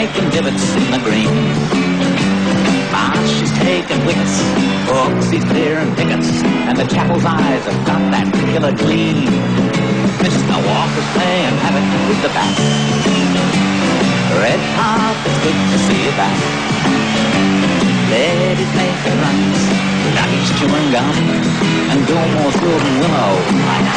making divots in the green. She's taking wickets, Oxy's clearing pickets, and the chapel's eyes have got that killer gleam. Mr. Walker's playing havoc with the bat. Red carpet's good to see you back. Ladies making runs, Johnny's chewing gum, and Gilmore's building willow.